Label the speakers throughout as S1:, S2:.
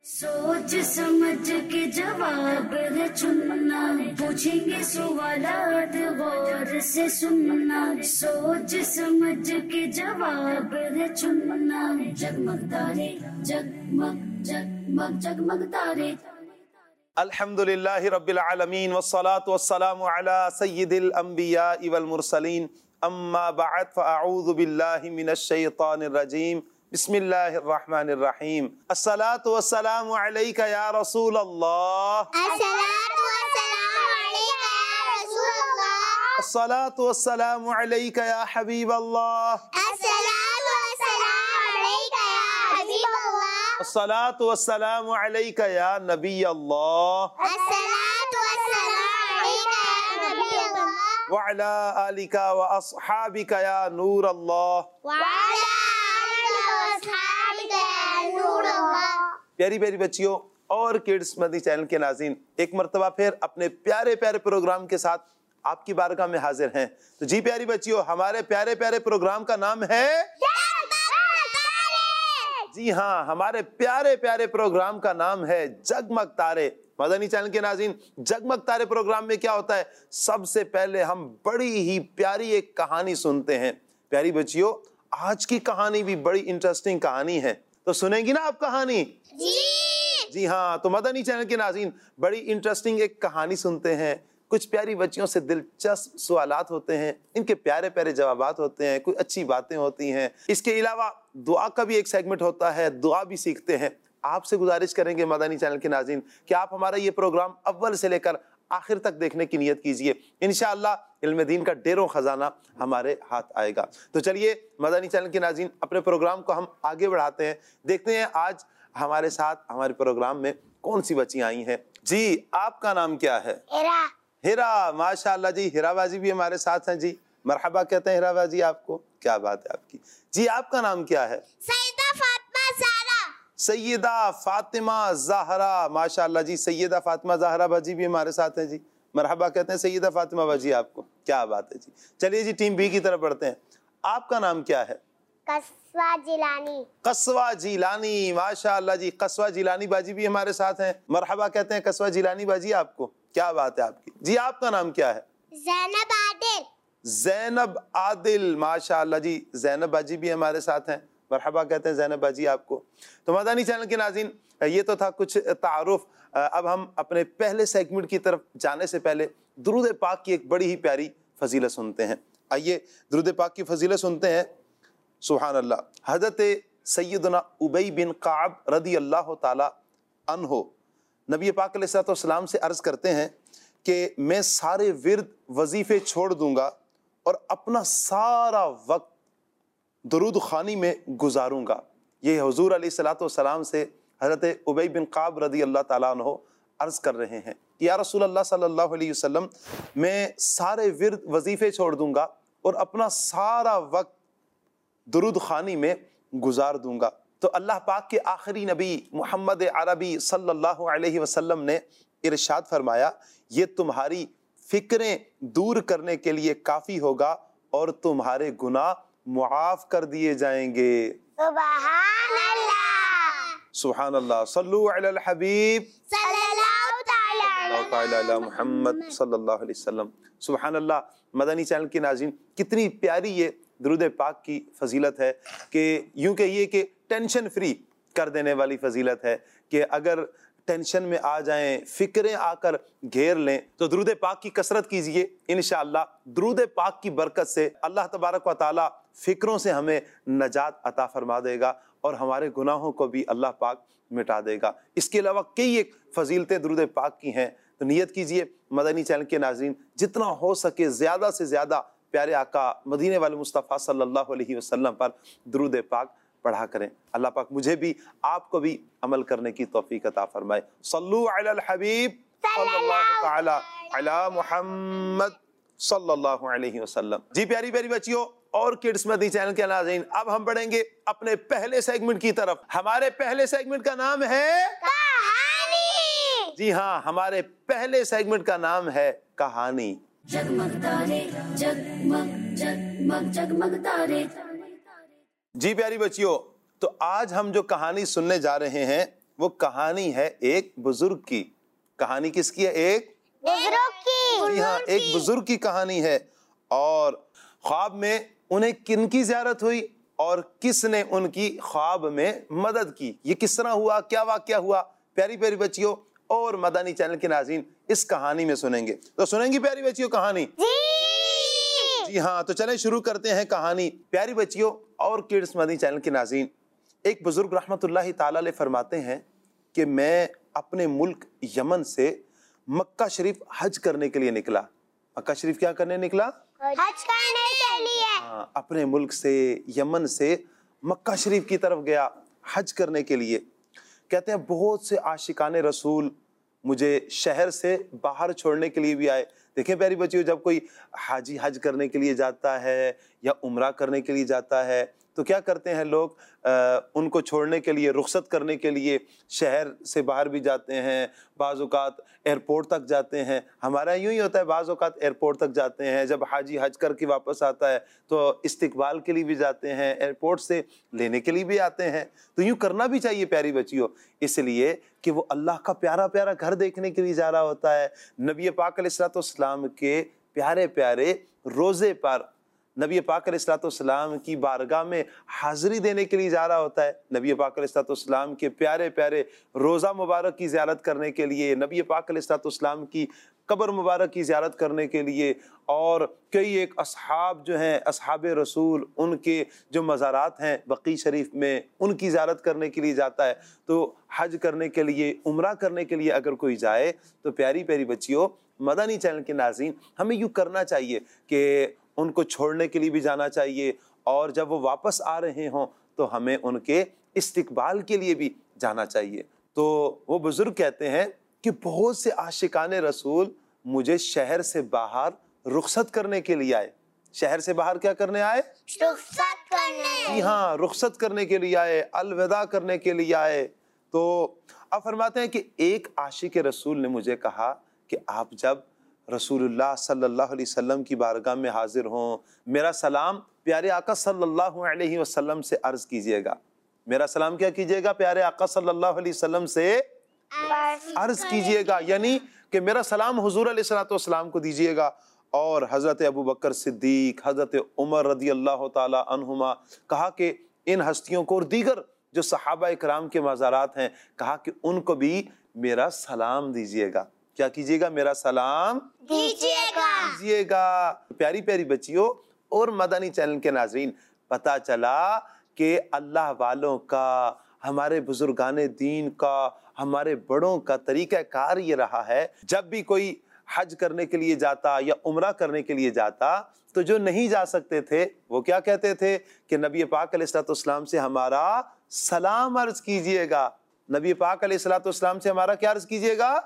S1: सोच समझ के जवाब है चुनना, पूछेंगे सवालात गौर से सुनना। सोच समझ के जवाब है चुनना, जगमग तारे जगमग जगमग जगमग तारे।
S2: अल्हम्दुलिल्लाहि रब्बिल आलमीन वस्सलातु वस्सलामु अला सय्यिदिल अंबिया वल मुरसलीन अम्मा बअद फअऊज़ु बिल्लाहि मिनश शैतानिर रजीम बिस्मिल्लाहिर रहमानिर रहीम। अस्सलातु वस्सलामु अलैका या रसूल अल्लाह,
S3: अस्सलातु वस्सलामु अलैका या रसूल अल्लाह,
S2: अस्सलातु वस्सलामु अलैका या हबीब अल्लाह,
S3: अस्सलातु वस्सलामु अलैका या हबीब अल्लाह,
S2: अस्सलातु वस्सलामु अलैका या नबी अल्लाह,
S3: अस्सलातु वस्सलामु अलैका या नबी अल्लाह,
S2: व अला आलिका व अस्हाबिका या नूर अल्लाह।
S3: व अला आलिका व अस्हाबिका या नूर अल्लाह।
S2: प्यारी प्यारी बच्चियों और किड्स मदनी चैनल के नाज़रीन, एक मर्तबा फिर अपने प्यारे प्यारे प्रोग्राम के साथ आपकी बारगाह में हाजिर हैं। तो जी प्यारी बच्चियों, हमारे प्यारे प्यारे प्रोग्राम का नाम है, जी हाँ, हमारे प्यारे प्यारे प्रोग्राम का नाम है जगमग तारे। मदनी चैनल के नाज़रीन, जगमग तारे प्रोग्राम में क्या होता है, सबसे पहले हम बड़ी ही प्यारी एक कहानी सुनते हैं। प्यारी बच्चियों, आज की कहानी भी बड़ी इंटरेस्टिंग कहानी है, तो सुनेंगी ना आप कहानी? जी हाँ, तो मदनी चैनल के नाज़रीन, बड़ी इंटरेस्टिंग एक कहानी सुनते हैं। कुछ प्यारी बच्चियों से दिलचस्प सवालात होते हैं, इनके प्यारे प्यारे जवाबात होते हैं, कुछ अच्छी बातें होती हैं। इसके अलावा दुआ का भी एक सेगमेंट होता है, दुआ भी सीखते हैं। आपसे गुजारिश करेंगे मदनी चैनल के नाज़रीन कि आप हमारा ये प्रोग्राम अव्वल से लेकर आखिर तक देखने की नियत कीजिए। इंशाअल्लाह इल्म दीन का ढेरों खजाना हमारे हाथ आएगा। तो चलिए मदनी चैनल के नाज़रीन, अपने प्रोग्राम को हम आगे बढ़ाते हैं। देखते हैं आज हमारे साथ हमारे प्रोग्राम में कौन सी बच्चियां आई हैं। जी, आपका नाम क्या है?
S3: हिरा।
S2: हिरा, माशाअल्लाह जी, हिरा बाजी भी हमारे साथ हैं जी। मरहबा कहते हैं हिरा बाजी आपको, क्या बात है आपकी। जी, आपका नाम क्या है?
S3: सैयदा फातिमा ज़हरा।
S2: सैयदा फातिमा ज़हरा, माशाअल्लाह जी, सैयदा फातिमा ज़हरा बाजी भी हमारे साथ हैं जी। मरहबा कहते हैं सैयदा फातिमा बाजी आपको, क्या बात है जी। चलिए जी, टीम बी की तरफ बढ़ते हैं। आपका नाम क्या है?
S3: कस्वा जिलानी।
S2: कस्वा जिलानी, माशाअल्लाह जी, कस्वा जिलानी बाजी भी हमारे साथ हैं। मरहबा कहते हैं कस्वा जिलानी बाजी आपको, क्या बात है आपकी। जी, आपका नाम क्या है?
S3: ज़ैनब आदिल।
S2: ज़ैनब आदिल, माशाअल्लाह जी, ज़ैनब बाजी भी हमारे साथ हैं। मरहबा कहते हैं ज़ैनब बाजी आपको। तो मदनी चैनल के नाज़रीन, ये तो था कुछ तारुफ। अब हम अपने पहले सेगमेंट की तरफ जाने से पहले दुरूद पाक की एक बड़ी ही प्यारी फजीलत सुनते हैं। आइए दुरूद पाक की फजीलत सुनते हैं। सुभान अल्लाह। हज़रत सैयदना उबई बिन काब रदी अल्लाह ताला अन्हो नबी पाक अलैहिस्सलाम से अर्ज़ करते हैं कि मैं सारे विर्द वजीफ़े छोड़ दूंगा और अपना सारा वक्त दरूद खानी में गुजारूंगा। ये हुजूर अलैहिस्सलाम से हज़रत उबई बिन काब रदी अल्लाह ताला अन्हो अर्ज़ कर रहे हैं कि या रसूल अल्लाह सल्लल्लाहु अलैहि वसल्लम, मैं सारे विर्द वजीफ़े छोड़ दूंगा और अपना सारा वक्त दरूद खानी में गुजार दूंगा। तो अल्लाह पाक के आखिरी नबी मोहम्मद अरबी सल्लल्लाहु अलैहि वसल्लम ने इरशाद फरमाया, ये तुम्हारी फिक्रें दूर करने के लिए काफ़ी होगा और तुम्हारे गुनाह मुआफ़ कर दिए जाएंगे।
S3: सुभान अल्लाह,
S2: सुभान अल्लाह। सल्लु अलल हबीब
S3: सल्लल्लाहु ताला
S2: अला मुहम्मद सल्लल्लाहु अलैहि वसल्लम। सुभान अल्लाह। मदनी चैनल की नाज़रीन, कितनी प्यारी ये दुरूद पाक की फजीलत है कि यूं कहिए कि टेंशन फ्री कर देने वाली फजीलत है कि अगर टेंशन में आ जाएं, फिक्रें आकर घेर लें, तो दुरूद पाक की कसरत कीजिए। इंशाअल्लाह दुरूद पाक की बरकत से अल्लाह तबारक व तआला फिक्रों से हमें नजात अता फरमा देगा और हमारे गुनाहों को भी अल्लाह पाक मिटा देगा। इसके अलावा कई एक फजीलतें दुरूद पाक की हैं। तो नियत कीजिए मदनी चैनल के नाज़रीन, जितना हो सके ज़्यादा से ज़्यादा प्यारे आका मदीने वाले मुस्तफ़ा सल्लल्लाहु अलैहि वसल्लम पर दुरूद पाक पढ़ा करें। अल्लाह पाक मुझे भी आपको भी अमल करने की तौफीक अता फरमाए। सल्लु अलल हबीब सल्लल्लाहु तआला अला मुहम्मद सल्लल्लाहु अलैहि वसल्लम। जी प्यारी प्यारी बच्चियों और किड्स मदनी चैनल के नाज़रीन, अब हम बढ़ेंगे अपने पहले सेगमेंट की तरफ। हमारे पहले सेगमेंट का नाम है
S3: कहानी।
S2: जी हाँ, हमारे पहले सेगमेंट का नाम है कहानी।
S1: जगमग तारे जगमग जगमग जगमग तारे।
S2: जी प्यारी बच्चियों, तो आज हम जो कहानी सुनने जा रहे हैं وہ کہانی ہے ایک بزرگ کی. کہانی کس کی ہے؟ ایک
S3: بزرگ کی.
S2: جی ہاں ایک بزرگ کی کہانی ہے. اور خواب میں انہیں کن کی زیارت ہوئی اور کس نے ان کی خواب میں مدد کی. یہ کس طرح ہوا، کیا واقعہ ہوا پیاری پیاری بچیوں اور مدنی چینل کے ناظرین اس کہانی میں سنیں گے. تو سنیں گی پیاری بچیوں کہانی؟ جی ہاں تو چلیں شروع کرتے ہیں کہانی. پیاری بچیوں اور کڈس مدنی چینل کے ناظرین، ایک بزرگ رحمت اللہ تعالی علیہ فرماتے ہیں کہ میں اپنے ملک یمن سے مکہ شریف حج کرنے کے لیے نکلا. مکہ شریف کیا کرنے نکلا؟
S3: حج کرنے کے لیے.
S2: ہاں اپنے ملک سے یمن سے مکہ شریف کی طرف گیا حج کرنے کے لیے. کہتے ہیں بہت سے عاشقان رسول مجھے شہر سے باہر چھوڑنے کے لیے بھی آئے. دیکھیں پیاری بچیوں، جب کوئی حاجی حج کرنے کے لیے جاتا ہے یا عمرہ کرنے کے لیے جاتا ہے تو کیا کرتے ہیں لوگ؟ ان کو چھوڑنے کے لیے، رخصت کرنے کے لیے شہر سے باہر بھی جاتے ہیں، بعض اوقات ایئرپورٹ تک جاتے ہیں. ہمارا یوں ہی ہوتا ہے، بعض اوقات ایئرپورٹ تک جاتے ہیں. جب حاجی حج کر کے واپس آتا ہے تو استقبال کے لیے بھی جاتے ہیں، ایئرپورٹ سے لینے کے لیے بھی آتے ہیں. تو یوں کرنا بھی چاہیے پیاری بچیوں، اس لیے کہ وہ اللہ کا پیارا پیارا گھر دیکھنے کے لیے جا رہا ہوتا ہے. نبی پاک علیہ الصلوۃ والسلام کے پیارے پیارے روزے پر نبی پاک علیہ الصلوۃ والسلام کی بارگاہ میں حاضری دینے کے لیے جا رہا ہوتا ہے. نبی پاک علیہ الصلوۃ والسلام کے پیارے پیارے روزہ مبارک کی زیارت کرنے کے لیے، نبی پاک علیہ الصلوۃ والسلام کی قبر مبارک کی زیارت کرنے کے لیے، اور کئی ایک اصحاب جو ہیں اصحاب رسول ان کے جو مزارات ہیں بقیع شریف میں ان کی زیارت کرنے کے لیے جاتا ہے. تو حج کرنے کے لیے، عمرہ کرنے کے لیے اگر کوئی جائے تو پیاری پیاری بچیوں مدنی چینل کے ناظرین ہمیں یوں کرنا چاہیے کہ ان کو چھوڑنے کے لیے بھی جانا چاہیے، اور جب وہ واپس آ رہے ہوں تو ہمیں ان کے استقبال کے لیے بھی جانا چاہیے. تو وہ بزرگ کہتے ہیں کہ بہت سے عاشقان رسول مجھے شہر سے باہر رخصت کرنے کے لیے آئے. شہر سے باہر کیا کرنے آئے؟
S3: رخصت کرنے.
S2: جی ہاں رخصت کرنے کے لیے آئے، الوداع کرنے کے لیے آئے. تو اب فرماتے ہیں کہ ایک عاشق رسول نے مجھے کہا کہ آپ جب رسول اللہ صلی اللہ علیہ وسلم کی بارگاہ میں حاضر ہوں میرا سلام پیارے آقا صلی اللہ علیہ وسلم سے عرض کیجئے گا. میرا سلام کیا کیجئے گا؟ پیارے آقا صلی اللہ علیہ وسلم سے عرض کیجئے گا، یعنی کہ میرا سلام حضور علیہ الصلوۃ والسلام کو دیجئے گا. اور حضرت ابو بکر صدیق، حضرت عمر رضی اللہ تعالی عنہما، کہا کہ ان ہستیوں کو اور دیگر جو صحابہ اکرام کے مزارات ہیں کہا کہ ان کو بھی میرا سلام دیجئے گا. کیا کیجئے گا؟ میرا سلام دیجئے گا. پیاری پیاری بچیوں اور مدنی چینل کے ناظرین، پتہ چلا کہ اللہ والوں کا، ہمارے بزرگان دین کا، ہمارے بڑوں کا طریقہ کار یہ رہا ہے جب بھی کوئی حج کرنے کے لیے جاتا یا عمرہ کرنے کے لیے جاتا تو جو نہیں جا سکتے تھے وہ کیا کہتے تھے کہ نبی پاک علیہ الصلوۃ والسلام سے ہمارا سلام عرض کیجئے گا. نبی پاک علیہ الصلوۃ والسلام سے ہمارا کیا عرض کیجئے گا؟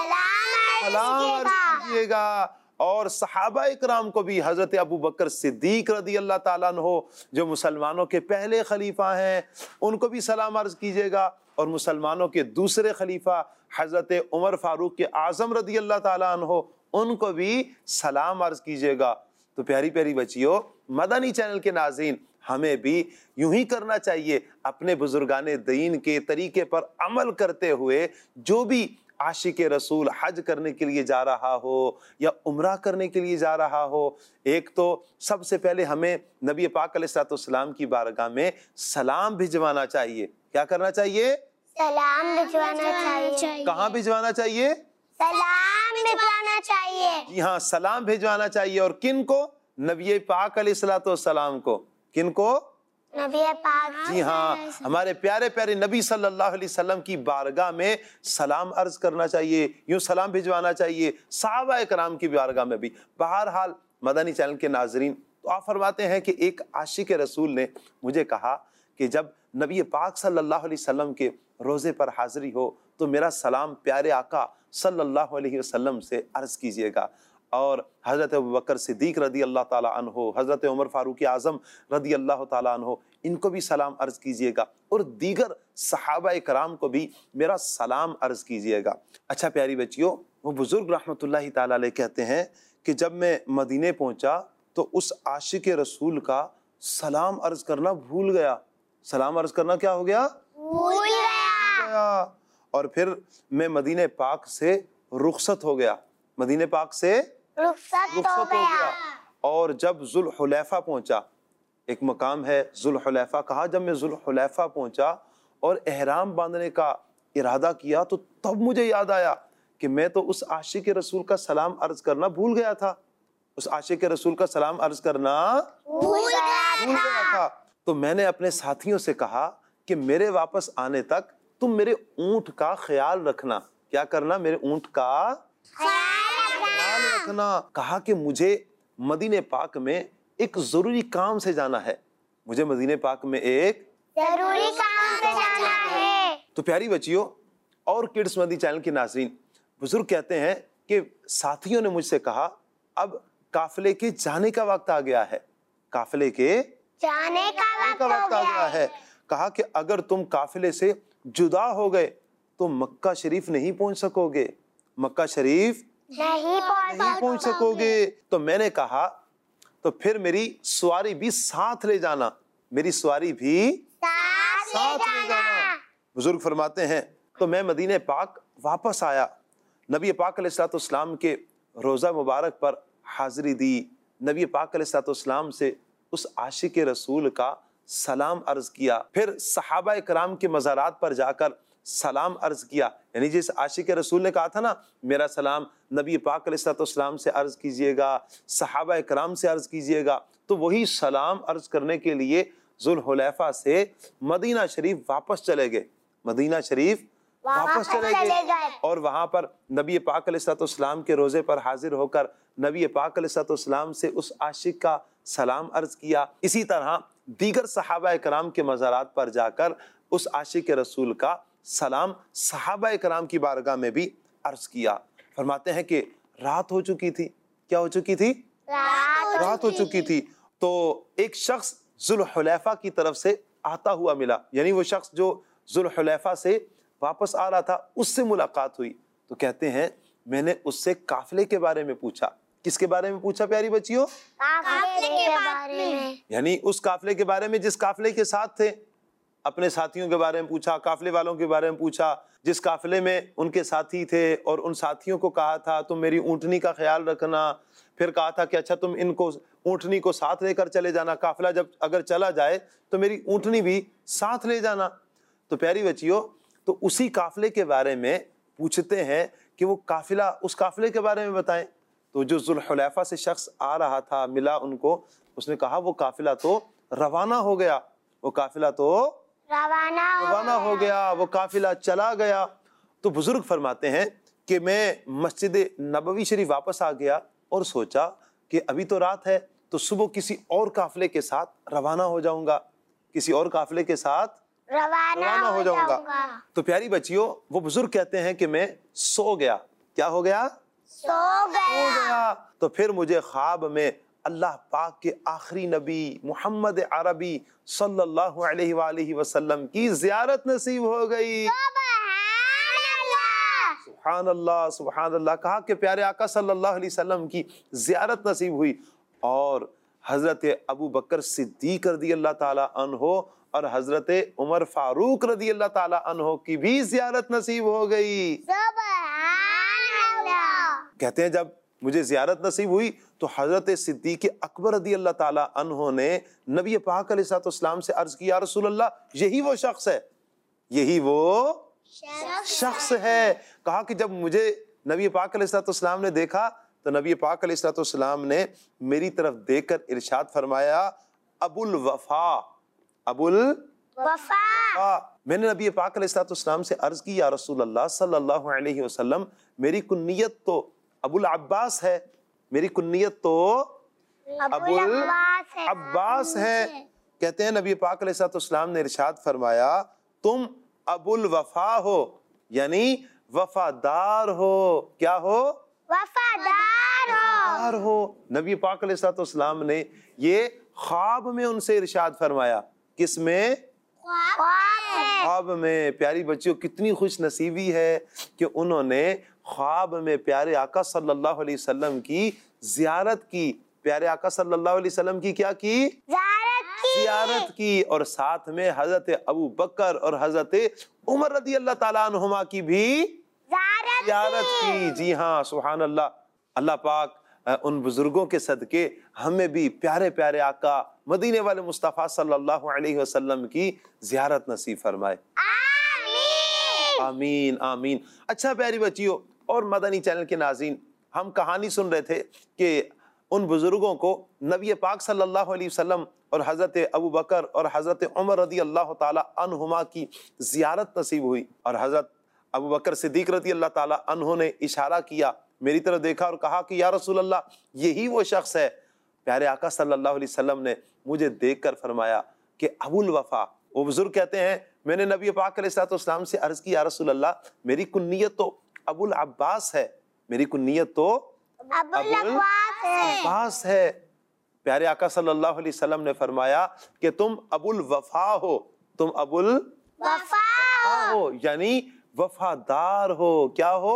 S2: سلام عرض کیجئے گا. اور صحابہ اکرام کو بھی، حضرت ابو بکر صدیق رضی اللہ تعالیٰ عنہ جو مسلمانوں کے پہلے خلیفہ ہیں ان کو بھی سلام عرض کیجئے گا، اور مسلمانوں کے دوسرے خلیفہ حضرت عمر فاروق اعظم رضی اللہ تعالیٰ عنہ ان کو بھی سلام عرض کیجئے گا. تو پیاری پیاری بچیوں مدنی چینل کے ناظرین ہمیں بھی یوں ہی کرنا چاہیے، اپنے بزرگان دین کے طریقے پر عمل کرتے ہوئے جو بھی عاشق رسول حج کرنے کے لیے جا رہا ہو یا عمرہ کرنے کے لیے جا رہا ہو، ایک تو سب سے پہلے ہمیں نبی پاک علیہ الصلوۃ والسلام کی بارگاہ میں سلام بھجوانا چاہیے. کیا کرنا چاہیے؟
S3: سلام بھجوانا چاہیے.
S2: کہاں بھجوانا چاہیے؟
S3: سلام بھجوانا چاہیے.
S2: جی ہاں سلام بھجوانا چاہیے. اور کن کو؟ نبی پاک علیہ الصلوۃ والسلام کو. کن کو؟
S3: نبی پاک.
S2: جی ہاں ہمارے پیارے پیارے نبی صلی اللہ علیہ وسلم کی بارگاہ میں سلام عرض کرنا چاہیے، یوں سلام بھجوانا چاہیے. صحابہ کرام کی بارگاہ میں بھی. بہرحال مدنی چینل کے ناظرین تو آپ فرماتے ہیں کہ ایک عاشق رسول نے مجھے کہا کہ جب نبی پاک صلی اللہ علیہ وسلم کے روزے پر حاضری ہو تو میرا سلام پیارے آقا صلی اللہ علیہ وسلم سے عرض کیجئے گا. اور حضرت ابو بکر صدیق رضی اللہ تعالیٰ عنہ، حضرت عمر فاروق اعظم رضی اللہ تعالیٰ عنہ ان کو بھی سلام عرض کیجئے گا، اور دیگر صحابہ کرام کو بھی میرا سلام عرض کیجئے گا. اچھا پیاری بچیوں، وہ بزرگ رحمت اللہ تعالیٰ علیہ کہتے ہیں کہ جب میں مدینے پہنچا تو اس عاشق رسول کا سلام عرض کرنا بھول گیا. سلام عرض کرنا کیا ہو گیا؟
S3: بھول گیا.
S2: اور پھر میں مدینہ پاک سے رخصت ہو گیا، مدینہ پاک سے
S3: رخصت ہو گیا.
S2: اور جب ذوالحلیفہ پہنچا، ایک مقام ہے ذوالحلیفہ، کہا جب میں ذوالحلیفہ پہنچا اور احرام باندھنے کا ارادہ کیا تو تب مجھے یاد آیا کہ میں تو اس عاشق رسول کا سلام عرض کرنا بھول گیا تھا، اس عاشق رسول کا سلام عرض کرنا
S3: بھول
S2: گیا تھا. تو میں نے اپنے ساتھیوں سے کہا کہ میرے واپس آنے تک تم میرے اونٹ کا خیال رکھنا. کیا کرنا؟ میرے اونٹ کا خیال رکھنا. کہا کہ مجھے مدینہ پاک میں ایک ضروری کام سے جانا ہے، مجھے مدینہ پاک میں ایک
S3: ضروری کام سے جانا ہے.
S2: تو پیاری بچیوں اور کڈس مدی چینل کے ناظرین، بزرگ کہتے ہیں کہ ساتھیوں نے مجھ سے کہا اب قافلے کے جانے کا وقت آ گیا ہے، قافلے کے
S3: جانے کا وقت ہو گیا ہے.
S2: کہا کہ اگر تم قافلے سے جدا ہو گئے تو مکہ شریف نہیں پہنچ سکو گے، مکہ شریف
S3: نہیں
S2: پہنچ سکو گے. تو میں نے کہا تو پھر میری سواری بھی ساتھ لے جانا، میری سواری بھی ساتھ لے جانا. بزرگ فرماتے ہیں تو میں مدینہ پاک واپس آیا، نبی پاک علیہ الصلوۃ والسلام کے روضہ مبارک پر حاضری دی، نبی پاک علیہ الصلوۃ والسلام سے اس عاشق رسول کا سلام عرض کیا، پھر صحابہ کرام کے مزارات پر جا کر سلام عرض کیا. یعنی جس عاشق رسول نے کہا تھا نا میرا سلام نبی پاک علیہ الصلوۃ والسلام سے عرض کیجئے گا، صحابہ کرام سے عرض کیجئے گا، تو وہی سلام عرض کرنے کے لیے ذوالحلیفہ سے مدینہ شریف واپس چلے گئے، مدینہ شریف واپس چلے گئے اور وہاں پر نبی پاک علیہ الصلوۃ والسلام کے روزے پر حاضر ہو کر نبی پاک علیہ الصلوۃ والسلام سے اس عاشق کا سلام عرض کیا. اسی طرح دیگر صحابہ کرام کے مزارات پر جا کر اس عاشق رسول کا سلام صحابہ کرام کی بارگاہ میں بھی عرض کیا. فرماتے ہیں کہ رات ہو چکی تھی. کیا ہو چکی تھی؟ رات ہو چکی تھی. تو ایک شخص ذوالحلیفہ کی طرف سے آتا ہوا ملا، یعنی وہ شخص جو ذوالحلیفہ سے واپس آ رہا تھا اس سے ملاقات ہوئی. تو کہتے ہیں میں نے اس سے قافلے کے بارے میں پوچھا. کس کے بارے میں پوچھا پیاری بچیوں؟
S3: قافلے کے بارے میں.
S2: یعنی اس قافلے کے بارے میں جس قافلے کے ساتھ تھے، اپنے ساتھیوں کے بارے میں پوچھا، قافلے والوں کے بارے میں پوچھا، جس قافلے میں ان کے ساتھی تھے اور ان ساتھیوں کو کہا تھا تم میری اونٹنی کا خیال رکھنا. پھر کہا تھا کہ اچھا تم ان کو اونٹنی کو ساتھ لے کر چلے جانا، قافلہ جب اگر چلا جائے تو میری اونٹنی بھی ساتھ لے جانا. تو پیاری بچیوں تو اسی قافلے کے بارے میں پوچھتے ہیں کہ وہ قافلہ، اس قافلے کے بارے میں بتائیں. تو جو ذوالحلیفہ سے شخص آ رہا تھا ملا ان کو، اس نے کہا وہ قافلہ تو روانہ ہو گیا، وہ قافلہ تو روانہ ہو گیا، وہ قافلہ چلا گیا. تو بزرگ فرماتے ہیں کہ میں مسجد نبوی شریف واپس آ گیا اور سوچا کہ ابھی تو رات ہے تو صبح کسی اور قافلے کے ساتھ روانہ ہو جاؤں گا، کسی اور قافلے کے ساتھ روانہ ہو جاؤں گا. تو پیاری بچیوں وہ بزرگ کہتے ہیں کہ میں سو گیا. کیا ہو گیا؟ سو گیا. تو پھر مجھے خواب میں اللہ پاک کے آخری نبی محمد عربی صلی اللہ علیہ وآلہ وسلم کی زیارت نصیب ہو گئی. سبحان اللہ سبحان اللہ. کہا کہ پیارے آقا صلی اللہ علیہ وسلم کی زیارت نصیب ہوئی اور حضرت ابو بکر صدیق رضی اللہ تعالی عنہ اور حضرت عمر فاروق رضی اللہ تعالی عنہ کی بھی زیارت نصیب ہو گئی. کہتے ہیں جب مجھے زیارت نصیب ہوئی تو حضرت صدیق اکبر رضی اللہ تعالی عنہ نے نبی پاک علیہ الصلوۃ والسلام سے عرض کی یا رسول اللہ یہی وہ شخص ہے، یہی وہ شخص ہے. کہا کہ جب مجھے نبی پاک علیہ الصلوۃ والسلام نے دیکھا تو نبی پاک علیہ الصلوۃ والسلام نے میری طرف دیکھ کر ارشاد فرمایا ابو الوفا، ابو الوفا. میں نے نبی پاک علیہ الصلوۃ والسلام سے عرض کی یا رسول اللہ صلی اللہ علیہ وسلم میری کنیت تو ابو العباس ہے، میری کنیت تو ابو العباس ہے. کہتے ہیں نبی پاک علیہ الصلوۃ والسلام نے ارشاد فرمایا تم ابو الوفا ہو، یعنی وفادار ہو. کیا ہو؟ وفادار ہو. نبی پاک علیہ الصلوۃ والسلام نے یہ خواب میں ان سے ارشاد فرمایا. کس میں؟ خواب میں. پیاری بچیوں کتنی خوش نصیبی ہے کہ انہوں نے خواب میں پیارے آقا صلی اللہ علیہ وسلم کی زیارت کی. پیارے آقا صلی اللہ علیہ وسلم کی کیا کی؟ زیارت کی، اور ساتھ میں حضرت ابو بکر اور حضرت عمر رضی اللہ تعالیٰ عنہما کی بھی زیارت کی۔ جی ہاں، سبحان اللہ۔ اللہ پاک ان بزرگوں کے صدقے ہمیں بھی پیارے پیارے آقا مدینے والے مصطفیٰ صلی اللہ علیہ وسلم کی زیارت نصیب فرمائے۔ آمین آمین۔ اچھا پیاری بچیوں اور مدنی چینل کے ناظرین، ہم کہانی سن رہے تھے کہ ان بزرگوں کو نبی پاک صلی اللہ علیہ وسلم اور حضرت ابو بکر اور حضرت عمر رضی اللہ تعالی عنہما کی زیارت نصیب ہوئی، اور حضرت ابو بکر صدیق رضی اللہ تعالی عنہ نے اشارہ کیا، میری طرف دیکھا اور کہا کہ یا رسول اللہ یہی وہ شخص ہے۔ پیارے آقا صلی اللہ علیہ وسلم نے مجھے دیکھ کر فرمایا کہ ابو الوفا، وہ بزرگ کہتے ہیں میں نے نبی پاک علیہ السلام سے عرض کی یا رسول اللہ میری کنیت تو ابو العباس ہے، میری کنیت تو ابو العباس ہے۔ پیارے آقا صلی اللہ علیہ وسلم نے فرمایا کہ تم ابو الوفا ہو، تم ابو الوفا ہو، یعنی وفادار ہو۔ کیا ہو؟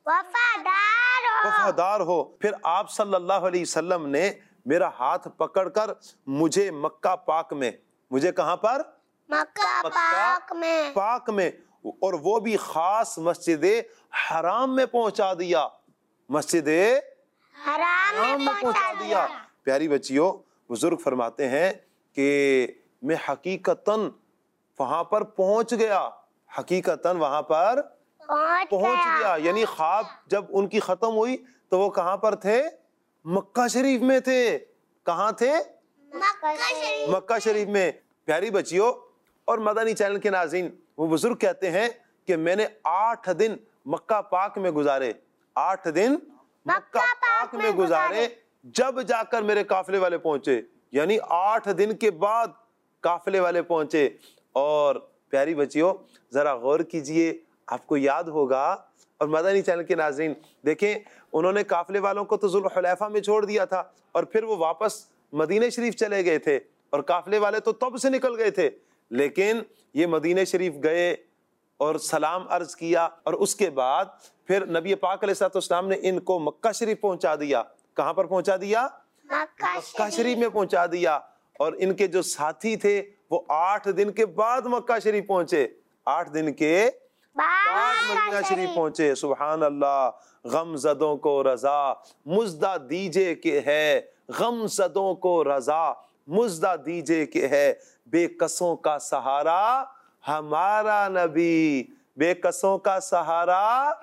S2: وفادار ہو۔ پھر آپ صلی اللہ علیہ وسلم نے میرا ہاتھ پکڑ کر مجھے مکہ پاک میں، مجھے کہاں پر؟ مکہ پاک میں، اور وہ بھی خاص مسجد حرام میں پہنچا دیا، مسجد حرام میں پہنچا دیا۔ پیاری بچیوں، بزرگ فرماتے ہیں کہ میں حقیقتاً وہاں پر پہنچ گیا، حقیقتاً وہاں پر پہنچ گیا، یعنی خواب جب ان کی ختم ہوئی تو وہ کہاں پر تھے؟ مکہ شریف میں تھے۔ کہاں تھے؟ مکہ شریف میں۔ پیاری بچیوں اور مدنی چینل کے ناظرین، وہ بزرگ کہتے ہیں کہ میں نے 8 دن مکہ پاک میں گزارے، 8 دن مکہ پاک میں گزارے، جب جا کر میرے قافلے والے پہنچے، یعنی 8 دن کے بعد قافلے والے پہنچے۔ اور پیاری بچیوں ذرا غور کیجئے، آپ کو یاد ہوگا، اور مدنی چینل کے ناظرین دیکھیں، انہوں نے قافلے والوں کو تو ذوالحلیفہ میں چھوڑ دیا تھا، اور پھر وہ واپس مدینہ شریف چلے گئے تھے، اور قافلے والے تو تب سے نکل گئے تھے، لیکن یہ مدینہ شریف گئے اور سلام عرض کیا، اور اس کے بعد پھر نبی پاک علیہ السلام نے ان کو مکہ شریف پہنچا دیا۔ کہاں پر پہنچا دیا؟ مکہ شریف میں پہنچا دیا۔ اور ان کے جو ساتھی تھے وہ 8 دن کے بعد مکہ شریف پہنچے، 8 دن کے بعد مدینہ شریف پہنچے۔ سبحان اللہ۔ غم زدوں کو رضا مزدہ دیجے کہ ہے، غم زدوں کو رضا مزدہ دیجے کہ ہے، بے کسوں کا سہارا ہمارا نبی، بے کسوں کا سہارا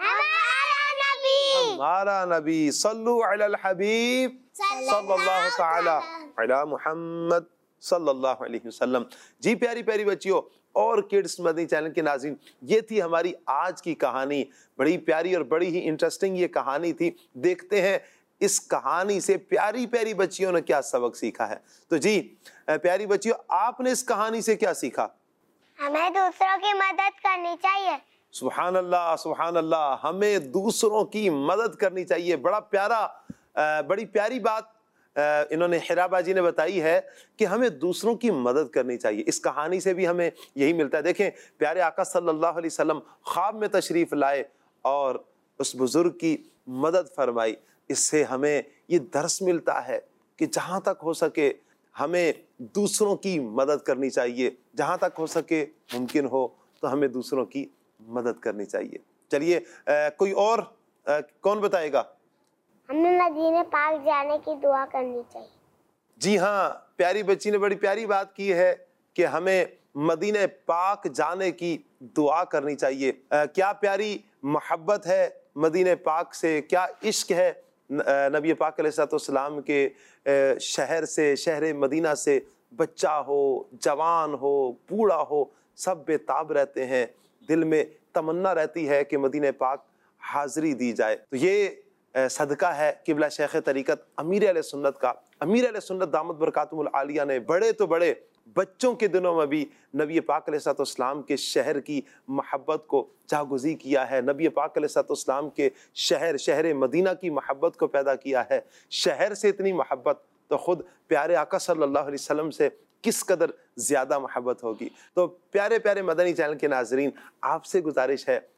S2: ہمارا نبی۔ صلو علی الحبیب صلی اللہ تعالی علی محمد صلی اللہ علیہ وسلم۔ جی پیاری پیاری بچیوں اور کڈس مدنی چینل کے ناظرین، یہ تھی ہماری آج کی کہانی، بڑی پیاری اور بڑی ہی انٹرسٹنگ یہ کہانی تھی۔ دیکھتے ہیں اس کہانی سے پیاری پیاری بچیوں نے کیا سبق سیکھا ہے۔ تو جی پیاری بچیوں، آپ نے اس کہانی سے کیا سیکھا؟
S3: ہمیں دوسروں کی مدد کرنی چاہیے۔
S2: سبحان اللہ سبحان اللہ، ہمیں دوسروں کی مدد کرنی چاہیے۔ بڑا پیارا بڑی پیاری بات انہوں نے حرا باجی نے بتائی ہے کہ ہمیں دوسروں کی مدد کرنی چاہیے۔ اس کہانی سے بھی ہمیں یہی ملتا ہے۔ دیکھیں پیارے آقا صلی اللہ علیہ وسلم خواب میں تشریف لائے اور اس بزرگ کی مدد فرمائی۔ اس سے ہمیں یہ درس ملتا ہے کہ جہاں تک ہو سکے ہمیں دوسروں کی مدد کرنی چاہیے، جہاں تک ہو سکے ممکن ہو تو ہمیں دوسروں کی مدد کرنی چاہیے۔ چلیے کوئی اور کون بتائے گا؟
S3: ہمیں مدینہ پاک جانے کی دعا کرنی چاہیے۔
S2: جی ہاں، پیاری بچی نے بڑی پیاری بات کی ہے کہ ہمیں مدینہ پاک جانے کی دعا کرنی چاہیے۔ کیا پیاری محبت ہے مدینہ پاک سے، کیا عشق ہے نبی پاک علیہ السلام کے شہر سے، شہر مدینہ سے۔ بچہ ہو، جوان ہو، بوڑھا ہو، سب بے تاب رہتے ہیں، دل میں تمنا رہتی ہے کہ مدینہ پاک حاضری دی جائے۔ تو یہ صدقہ ہے قبلہ شیخ طریقت امیر اہل سنت کا۔ امیر اہل سنت دامت برکاتہم العالیہ نے بڑے تو بڑے بچوں کے دنوں میں بھی نبی پاک علیہ السلام کے شہر کی محبت کو جاگزی کیا ہے، نبی پاک علیہ السلام کے شہر مدینہ کی محبت کو پیدا کیا ہے۔ شہر سے اتنی محبت تو خود پیارے آقا صلی اللہ علیہ وسلم سے کس قدر زیادہ محبت ہوگی۔ تو پیارے پیارے مدنی چینل کے ناظرین، آپ سے گزارش ہے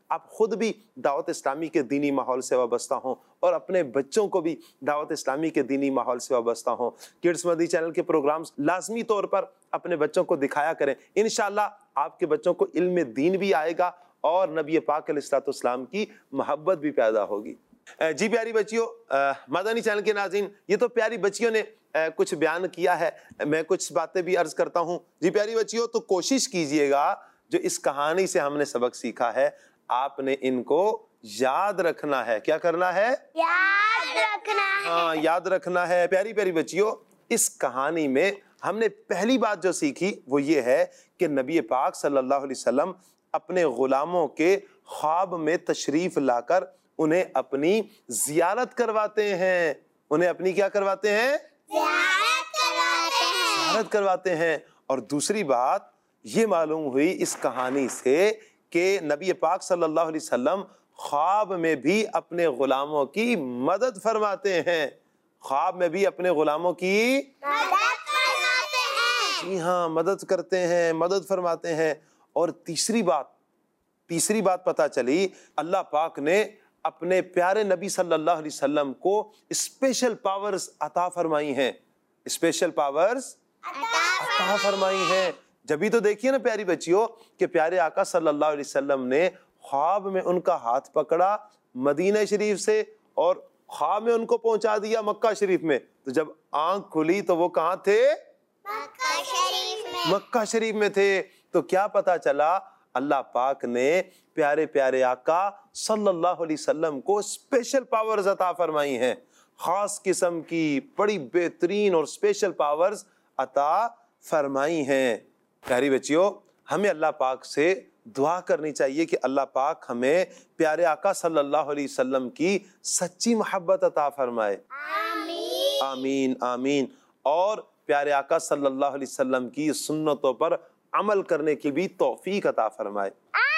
S2: آپ خود بھی دعوت اسلامی کے دینی ماحول سے وابستہ ہوں اور اپنے بچوں کو بھی دعوت اسلامی کے دینی ماحول سے وابستہ ہوں. کڈس مدنی چینل کے پروگرامز لازمی طور پر اپنے بچوں کو دکھایا کریں. انشاءاللہ آپ کے بچوں کو علم دین بھی آئے گا اور نبی پاک علیہ الصلوۃ والسلام کی محبت بھی پیدا ہوگی. جی پیاری بچیوں، مدنی چینل کے ناظرین، یہ تو پیاری بچیوں نے کچھ بیان کیا ہے، میں کچھ باتیں بھی عرض کرتا ہوں. جی پیاری بچیوں، تو کوشش کیجئے گا جو اس کہانی سے ہم نے سبق سیکھا ہے آپ نے ان کو یاد رکھنا ہے. کیا کرنا ہے؟
S3: یاد رکھنا ہے.
S2: ہاں، یاد رکھنا ہے. پیاری پیاری بچیوں، اس کہانی میں ہم نے پہلی بات جو سیکھی وہ یہ ہے کہ نبی پاک صلی اللہ علیہ وسلم اپنے غلاموں کے خواب میں تشریف لا کر انہیں اپنی زیارت کرواتے ہیں. انہیں اپنی کیا کرواتے ہیں؟ زیارت کرواتے ہیں. اور دوسری بات یہ معلوم ہوئی اس کہانی سے کہ نبی پاک صلی اللہ علیہ وسلم خواب میں بھی اپنے غلاموں کی مدد فرماتے ہیں. خواب میں بھی اپنے غلاموں کی جی ہاں مدد کرتے ہیں، مدد فرماتے ہیں. اور تیسری بات پتہ چلی، اللہ پاک نے اپنے پیارے نبی صلی اللہ علیہ وسلم کو اسپیشل پاورز عطا فرمائی ہیں. اسپیشل پاورز عطا فرمائی ہیں. جبھی تو دیکھیے نا پیاری بچیوں کہ پیارے آقا صلی اللہ علیہ وسلم نے خواب میں ان کا ہاتھ پکڑا مدینہ شریف سے اور خواب میں ان کو پہنچا دیا مکہ شریف میں. تو جب آنکھ کھلی تو وہ کہاں تھے؟ مکہ شریف میں تھے. تو کیا پتا چلا؟ اللہ پاک نے پیارے پیارے آقا صلی اللہ علیہ وسلم کو اسپیشل پاورز عطا فرمائی ہیں. خاص قسم کی بڑی بہترین اور اسپیشل پاورز عطا فرمائی ہیں. پیاری بچیوں، ہمیں اللہ پاک سے دعا کرنی چاہیے کہ اللہ پاک ہمیں پیارے آقا صلی اللہ علیہ وسلم کی سچی محبت عطا فرمائے. آمین آمین آمین. اور پیارے آقا صلی اللہ علیہ وسلم کی سنتوں پر عمل کرنے کی بھی توفیق عطا فرمائے.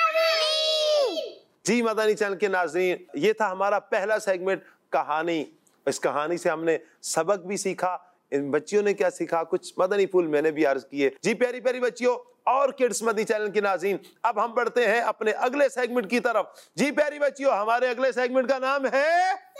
S2: جی مدنی چینل کے ناظرین، یہ تھا ہمارا پہلا سیگمنٹ کہانی. اس کہانی سے ہم نے سبق بھی سیکھا، ان بچیوں نے کیا سیکھا، کچھ مدنی پھول میں نے بھی عرض کیے. جی پیاری پیاری بچیوں اور کڈس مدنی چینل کے ناظرین، اب ہم بڑھتے ہیں اپنے اگلے سیگمنٹ کی طرف. جی پیاری بچیوں، ہمارے اگلے سیگمنٹ کا نام ہے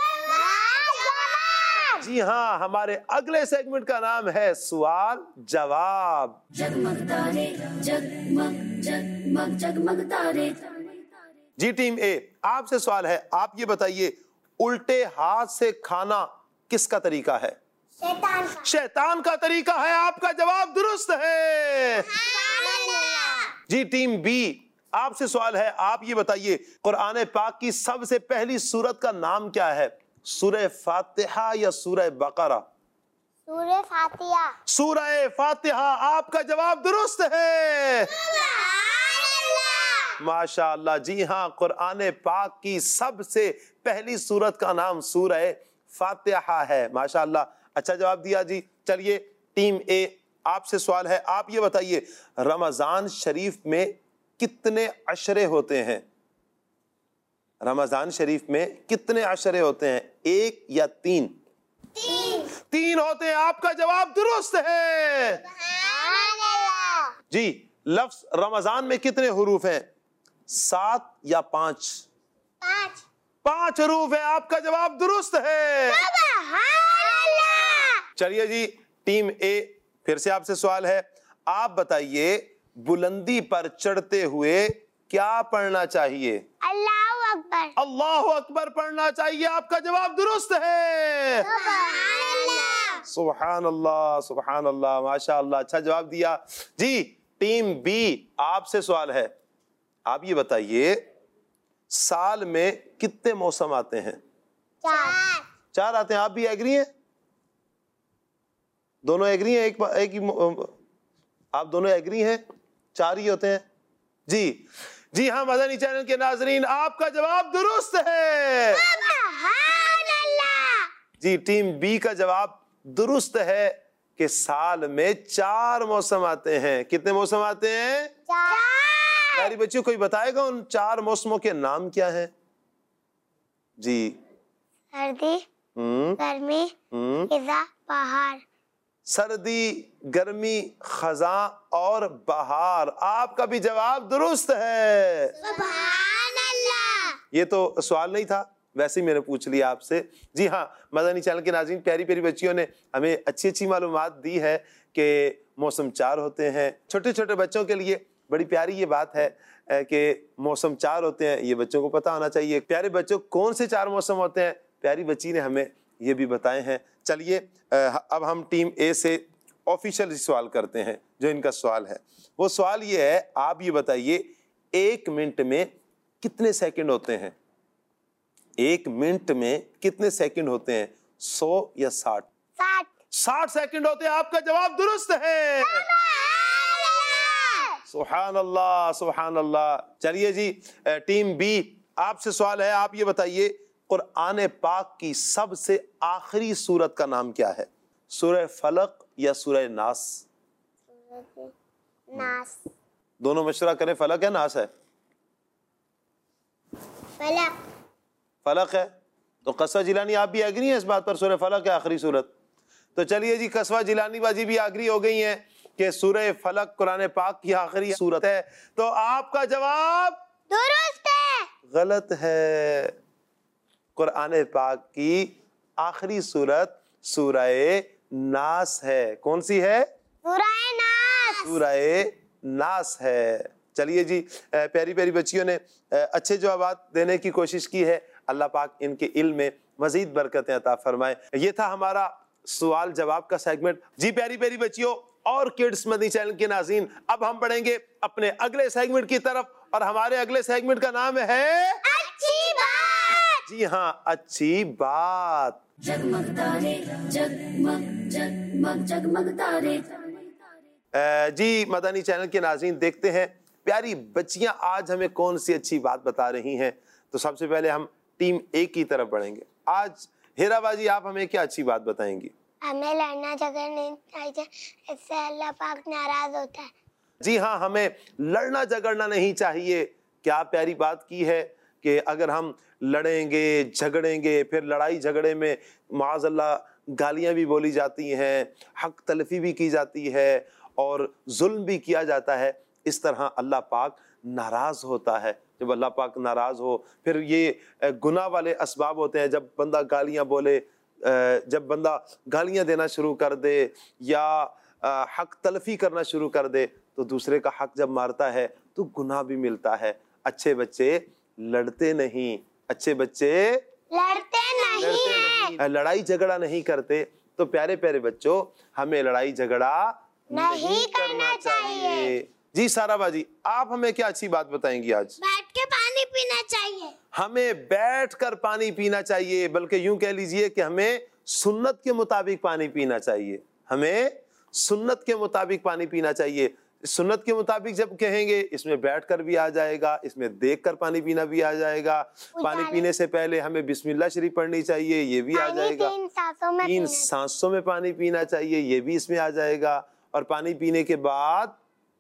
S2: جی ہاں، ہمارے اگلے سیگمنٹ کا نام ہے سوال جواب.
S1: جگمگ تارے جگمگ جگمگ جگمگ تارے.
S2: جی ٹیم اے، آپ سے سوال ہے، آپ یہ بتائیے الٹے ہاتھ سے کھانا کس کا طریقہ ہے؟ شیطان کا طریقہ ہے. آپ کا جواب درست ہے. جی ٹیم بی، آپ سے سوال ہے، آپ یہ بتائیے قرآن پاک کی سب سے پہلی سورت کا نام کیا ہے؟ سورہ فاتحہ یا سورہ بقرہ؟
S3: سورہ فاتحہ.
S2: سورہ فاتحہ. آپ کا جواب درست ہے. ماشاء اللہ. جی ہاں، قرآن پاک کی سب سے پہلی سورت کا نام سورہ فاتحہ ہے. ماشاء اللہ، اچھا جواب دیا. جی چلیے ٹیم اے، آپ سے سوال ہے، آپ یہ بتائیے رمضان شریف میں کتنے عشرے ہوتے ہیں؟ رمضان شریف میں کتنے عشرے ہوتے ہیں؟ 1 یا 3؟ 3 ہوتے ہیں. آپ کا جواب درست ہے. جی لفظ رمضان میں کتنے حروف ہیں؟ 7 یا 5؟ 5 حروف ہیں. آپ کا جواب درست ہے. چلیے جی ٹیم اے، پھر سے آپ سے سوال ہے، آپ بتائیے بلندی پر چڑھتے ہوئے کیا پڑھنا چاہیے؟
S3: اللہ اکبر.
S2: اللہ اکبر پڑھنا چاہیے. آپ کا جواب درست ہے. سبحان اللہ سبحان اللہ، ماشاء اللہ، اچھا جواب دیا. جی ٹیم بی، آپ سے سوال ہے، آپ یہ بتائیے سال میں کتنے موسم آتے ہیں؟ 4 آتے ہیں. آپ بھی ایگری ہیں؟ دونوں ایگری ہیں؟ ایک ہی آپ دونوں ایگری ہیں؟ 4 ہی ہوتے ہیں. جی ہاں مدنی چینل کے ناظرین، آپ کا جواب درست ہے. جی ٹیم بی کا جواب درست ہے کہ سال میں 4 موسم آتے ہیں. کتنے موسم آتے ہیں؟ 4. پیاری بچیوں، کوئی بتائے گا ان 4 موسموں کے نام کیا ہیں؟ جی
S3: سردی، گرمی، خزاں، بہار.
S2: سردی، گرمی، خزاں اور بہار. آپ کا بھی جواب درست ہے.
S3: سبحان اللہ.
S2: یہ تو سوال نہیں تھا, ویسے ہی میں نے پوچھ لیا آپ سے. جی ہاں, مدنی چینل کے ناظرین, پیاری پیاری بچیوں نے ہمیں اچھی اچھی معلومات دی ہے کہ موسم 4 ہوتے ہیں. چھوٹے چھوٹے بچوں کے لیے بڑی پیاری یہ بات ہے کہ موسم 4 ہوتے ہیں, یہ بچوں کو پتہ ہونا چاہیے. پیارے بچوں, کون سے 4 موسم ہوتے ہیں, پیاری بچی نے ہمیں یہ بھی بتائے ہیں. چلیے اب ہم ٹیم اے سے آفیشیل سوال کرتے ہیں. جو ان کا سوال ہے وہ سوال یہ ہے, آپ یہ بتائیے 1 منٹ میں کتنے سیکنڈ ہوتے ہیں؟ 1 منٹ میں کتنے سیکنڈ ہوتے ہیں, 100 یا 60؟ 60 سیکنڈ ہوتے ہیں. آپ کا جواب درست ہے. سبحان اللہ سبحان اللہ. چلیے جی, ٹیم بی, آپ سے سوال ہے, آپ یہ بتائیے قرآن پاک کی سب سے آخری سورت کا نام کیا ہے؟ سورہ فلق یا سورہ ناس؟
S3: ناس.
S2: دونوں مشورہ کریں, فلق ہے ناس ہے؟
S3: فلق.
S2: فلق ہے. تو قصوہ جیلانی آپ بھی ایگری ہیں اس بات پر, سورہ فلق ہے آخری سورت؟ تو چلیے جی, قصوہ جیلانی باجی بھی ایگری ہو گئی ہیں کہ سورہ فلق قرآن پاک کی آخری سورت ہے. تو آپ کا جواب
S3: درست ہے.
S2: غلط ہے. قرآن پاک کی آخری سورت سورہ ناس ہے. کون سی ہے؟
S3: سورہ ناس.
S2: سورہ ناس ہے. چلیے جی, پیاری پیاری بچیوں نے اچھے جوابات دینے کی کوشش کی ہے. اللہ پاک ان کے علم میں مزید برکتیں عطا فرمائے. یہ تھا ہمارا سوال جواب کا سیگمنٹ. جی پیاری پیاری بچیوں اور کڈس مدنی چینل کے ناظرین, اب ہم بڑھیں گے اپنے اگلے سیگمنٹ کی طرف, اور ہمارے اگلے سیگمنٹ کا نام ہے
S3: اچھی بات.
S2: جی ہاں, اچھی بات.
S1: جگمگ تارے جگمگ جگمگ جگمگ تارے.
S2: جی مدنی چینل کے ناظرین, دیکھتے ہیں پیاری بچیاں آج ہمیں کون سی اچھی بات بتا رہی ہیں. تو سب سے پہلے ہم ٹیم اے کی طرف بڑھیں گے. آج ہیرا باجی, آپ ہمیں کیا اچھی بات بتائیں گی؟
S3: ہمیں لڑنا جھگڑنا نہیں چاہیے, اس سے اللہ پاک ناراض ہوتا ہے.
S2: جی ہاں, ہمیں لڑنا جھگڑنا نہیں چاہیے. کیا پیاری بات کی ہے کہ اگر ہم لڑیں گے جھگڑیں گے, پھر لڑائی جھگڑے میں معاذ اللہ گالیاں بھی بولی جاتی ہیں, حق تلفی بھی کی جاتی ہے, اور ظلم بھی کیا جاتا ہے. اس طرح اللہ پاک ناراض ہوتا ہے. جب اللہ پاک ناراض ہو, پھر یہ گناہ والے اسباب ہوتے ہیں. جب بندہ گالیاں بولے, جب بندہ گالیاں دینا شروع کر دے یا حق تلفی کرنا شروع کر دے, تو دوسرے کا حق جب مارتا ہے تو گناہ بھی ملتا ہے. اچھے بچے لڑتے نہیں, اچھے بچے
S3: لڑتے نہیں ہیں,
S2: لڑائی جھگڑا نہیں کرتے. تو پیارے پیارے بچوں, ہمیں لڑائی جھگڑا
S3: نہیں کرنا چاہیے.
S2: جی سارا باجی, آپ ہمیں کیا اچھی بات بتائیں گی آج؟
S3: بیٹھ کے پانی پینا چاہیے.
S2: ہمیں بیٹھ کر پانی پینا چاہیے, بلکہ یوں کہہ لیجئے کہ ہمیں سنت کے مطابق پانی پینا چاہیے. ہمیں سنت کے مطابق پانی پینا چاہیے. سنت کے مطابق جب کہیں گے, اس میں بیٹھ کر بھی آ جائے گا, اس میں دیکھ کر پانی پینا بھی آ جائے گا. پانی پینے سے پہلے ہمیں بسم اللہ شریف پڑھنی چاہیے, یہ بھی آ جائے گا.
S3: 3 سانسوں میں
S2: 3 سانسوں میں پانی پینا چاہیے, یہ بھی اس میں آ جائے گا. اور پانی پینے کے بعد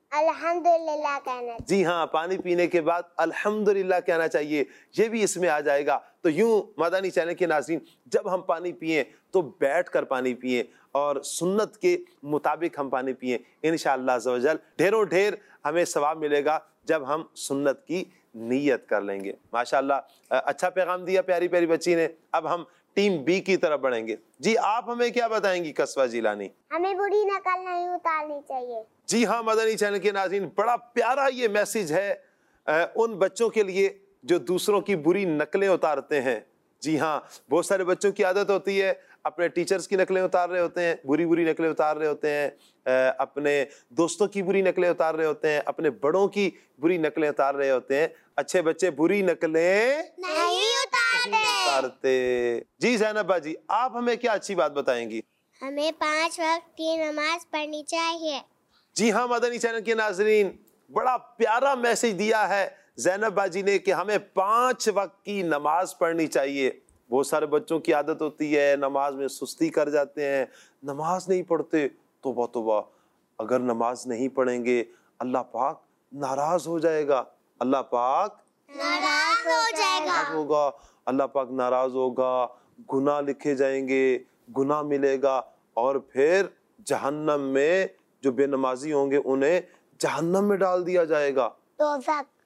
S3: الحمدللہ کہنا.
S2: جی ہاں, پانی پینے کے بعد الحمدللہ کہنا چاہیے, یہ بھی اس میں آ جائے گا. تو یوں مدنی چینل کے ناظرین, جب ہم پانی پئیں تو بیٹھ کر پانی پئیں اور سنت کے مطابق ہم پانی پئیں. انشاءاللہ عز و جل ڈھیروں ڈھیر ہمیں ثواب ملے گا جب ہم سنت کی نیت کر لیں گے. ماشاءاللہ, اچھا پیغام دیا پیاری پیاری بچی نے. اب ہم ٹیم بی کی طرف بڑھیں گے. جی آپ ہمیں کیا بتائیں گی قصوہ جیلانی؟
S3: ہمیں بری نقل نہیں اتارنی چاہیے.
S2: جی ہاں مدنی چینل کے ناظرین, بڑا پیارا یہ میسج ہے ان بچوں کے لیے جو دوسروں کی بری نقلیں اتارتے ہیں. جی ہاں, بہت سارے بچوں کی عادت ہوتی ہے اپنے ٹیچرز کی نقلیں اتار رہے ہوتے ہیں, بری بری نقلیں اتار رہے ہوتے ہیں, اپنے دوستوں کی بری نقلیں اتار رہے ہوتے ہیں, اپنے بڑوں کی بری نقلیں اتار رہے ہوتے ہیں. اچھے بچے بری نقلیں
S3: نہیں
S2: اتارتے. جی زینب باجی, آپ ہمیں کیا اچھی بات بتائیں گی؟
S3: ہمیں 5 وقت کی نماز پڑھنی چاہیے.
S2: جی ہاں مدنی چینل کے ناظرین, بڑا پیارا میسج دیا ہے زینب باجی نے کہ ہمیں 5 وقت کی نماز پڑھنی چاہیے. بہت سارے بچوں کی عادت ہوتی ہے نماز میں سستی کر جاتے ہیں, نماز نہیں پڑھتے. توبہ توبہ, اگر نماز نہیں پڑھیں گے اللہ پاک ناراض ہو جائے گا. اللہ پاک
S3: ناراض ہو جائے
S2: ہوگا, اللہ پاک ناراض ہوگا, گناہ لکھے جائیں گے, گناہ ملے گا, اور پھر جہنم میں جو بے نمازی ہوں گے انہیں جہنم میں ڈال دیا جائے گا.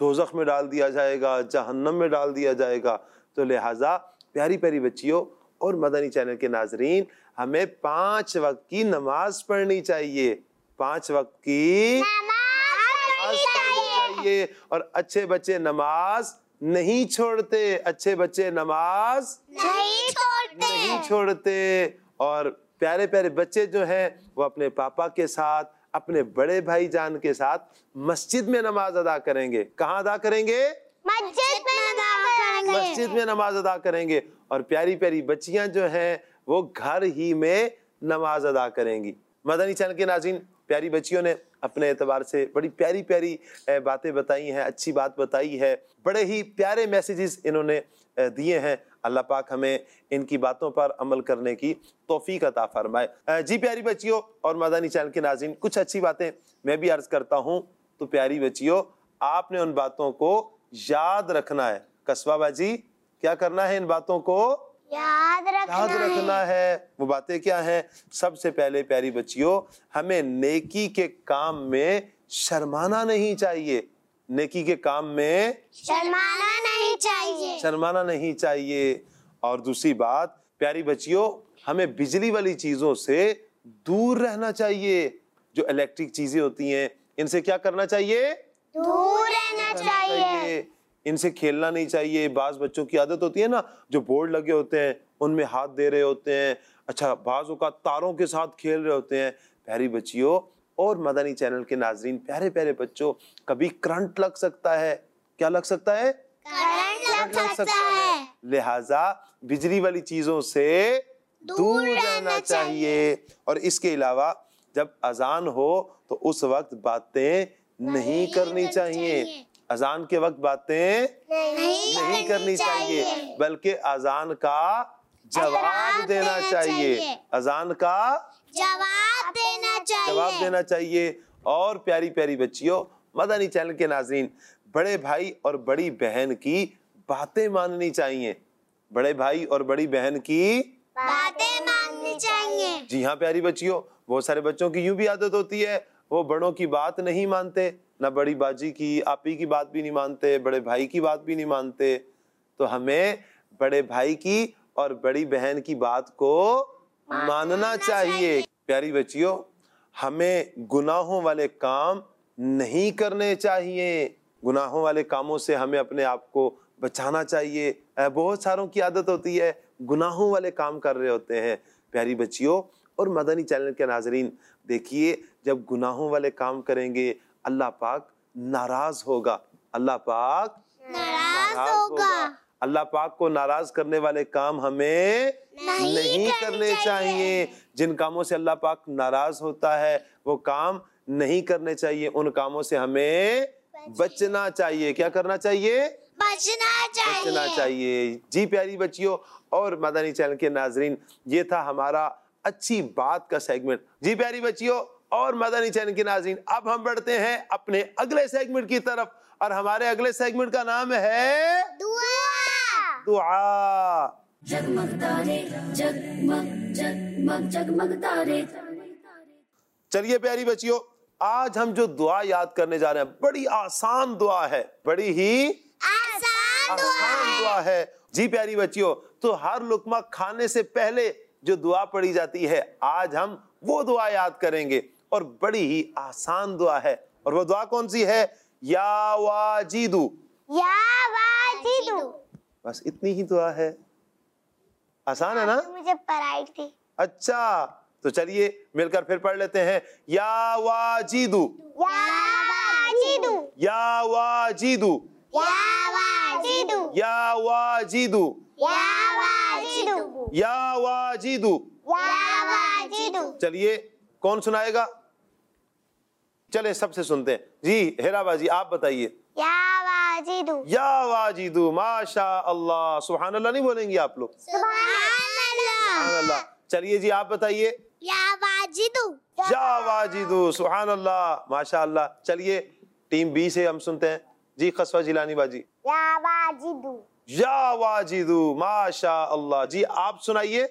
S2: دوزخ میں ڈال دیا جائے گا, جہنم میں ڈال دیا جائے گا. تو لہٰذا پیاری پیاری بچیوں اور مدنی چینل کے ناظرین, ہمیں 5 وقت کی نماز پڑھنی چاہیے, 5 وقت کی نماز پڑھنی چاہیے. اور اچھے بچے نماز نہیں چھوڑتے, اچھے بچے نماز نہیں چھوڑتے. اور پیارے پیارے بچے جو ہیں وہ اپنے پاپا کے ساتھ, اپنے بڑے بھائی جان کے ساتھ مسجد میں نماز ادا کریں گے. کہاں ادا کریں گے؟ مسجد میں نماز ادا کریں گے. اور پیاری پیاری بچیاں جو ہیں وہ گھر ہی میں نماز ادا کریں گی. مدنی چینل کے ناظرین, پیاری بچیوں نے اپنے اعتبار سے بڑی پیاری پیاری باتیں بتائی ہیں, اچھی بات بتائی ہے, بڑے ہی پیارے میسیجز انہوں نے دیے ہیں. اللہ پاک ہمیں ان کی باتوں پر عمل کرنے کی توفیق عطا فرمائے. جی پیاری بچیوں اور مدنی چینل کے ناظرین, کچھ اچھی باتیں میں بھی عرض کرتا ہوں. تو پیاری بچیوں, آپ نے ان باتوں کو یاد رکھنا ہے. قصبہ باجی, کیا کرنا ہے؟ ان باتوں کو یاد رکھنا ہے. وہ باتیں کیا ہیں؟ سب سے پہلے پیاری بچیوں, ہمیں نیکی کے کام میں شرمانا نہیں چاہیے. نیکی کے کام میں شرمانا نہیں چاہیے. اور دوسری بات پیاری بچیوں, ہمیں بجلی والی چیزوں سے دور رہنا چاہیے. جو الیکٹرک چیزیں ہوتی ہیں ان سے کیا کرنا چاہیے؟ دور رہنا چاہیے. ان سے کھیلنا نہیں چاہیے. بعض بچوں کی عادت ہوتی ہے نا, جو بورڈ لگے ہوتے ہیں ان میں ہاتھ دے رہے ہوتے ہیں. اچھا, بعض اوقات تاروں کے ساتھ کھیل رہے ہوتے ہیں. پیاری بچیوں اور مدنی چینل کے ناظرین, پیارے پیارے بچوں, کبھی کرنٹ لگ سکتا ہے. کیا لگ سکتا ہے؟ کرنٹ لگ سکتا ہے. لہٰذا بجلی والی چیزوں سے دور رہنا چاہیے. اور اس کے علاوہ جب اذان ہو تو اس وقت باتیں نہیں کرنی چاہیے. اذان کے وقت باتیں نہیں کرنی چاہیے, بلکہ اذان کا جواب دینا چاہیے. اذان کا جواب دینا چاہیے. اور پیاری پیاری بچیوں, مدنی چینل کے ناظرین, بڑے بھائی اور بڑی بہن کی باتیں ماننی چاہیے. بڑے بھائی اور بڑی بہن کی باتیں ماننی چاہیے. جی ہاں پیاری بچیوں, بہت سارے بچوں کی یوں بھی عادت ہوتی ہے, وہ بڑوں کی بات نہیں مانتے, نہ بڑی باجی کی, آپی کی بات بھی نہیں مانتے, بڑے بھائی کی بات بھی نہیں مانتے. تو ہمیں بڑے بھائی کی اور بڑی بہن کی بات کو ماننا چاہیے. پیاری بچیوں, ہمیں گناہوں والے کام نہیں کرنے چاہیے. گناہوں والے کاموں سے ہمیں اپنے آپ کو بچانا چاہیے. بہت ساروں کی عادت ہوتی ہے, گناہوں والے کام کر رہے ہوتے ہیں. پیاری بچیوں اور مدنی چینل کے ناظرین, دیکھیے جب گناہوں والے کام کریں گے اللہ پاک ناراض ہوگا. اللہ پاک ناراض ہوگا. اللہ پاک کو ناراض کرنے والے کام ہمیں نہیں کرنے چاہیے. جن کاموں سے اللہ پاک ناراض ہوتا ہے وہ کام نہیں کرنے چاہیے. ان کاموں سے ہمیں بچنا چاہیے. کیا کرنا چاہیے؟ بچنا چاہیے. جی پیاری بچیوں اور مدنی چینل کے ناظرین, یہ تھا ہمارا اچھی بات کا سیگمنٹ. جی پیاری بچیوں اور مدنی چینل کے ناظرین, اب ہم بڑھتے ہیں اپنے اگلے سیگمنٹ کی طرف, اور ہمارے اگلے سیگمنٹ کا نام ہے دعا.
S1: جگمگ تارے جگمگ جگمگ جگمگ تارے.
S2: چلیے پیاری بچیوں, آج ہم جو دعا یاد کرنے جا رہے ہیں بڑی آسان دعا ہے, بڑی ہی آسان دعا ہے. جی پیاری بچیوں, تو ہر لقمہ کھانے سے پہلے جو دعا پڑھی جاتی ہے, آج ہم وہ دعا یاد کریں گے, اور بڑی ہی آسان دعا ہے. اور وہ دعا کون سی ہے؟ یا واجدو. بس اتنی ہی دعا ہے. آسان ہے نا؟
S3: مجھے پڑھائی تھی.
S2: اچھا, تو چلیے مل کر پھر پڑھ لیتے ہیں. یا واجدو یا واجدو یا واجدو یا واجدو. چلیے کون سنائے گا؟ چلے سب سے سنتے ہیں. جی ہیرا بازی آپ بتائیے. یا واجدو. ماشاء اللہ, سبحان اللہ نہیں بولیں گی آپ لوگ؟ سبحان اللہ. چلیے جی آپ بتائیے. یا واجدو. سبحان اللہ, ماشاء اللہ. چلیے ٹیم بی سے ہم سنتے ہیں. جی قصوہ جیلانی باجی. یا واجدو. ماشاء اللہ. جی آپ سنائیے.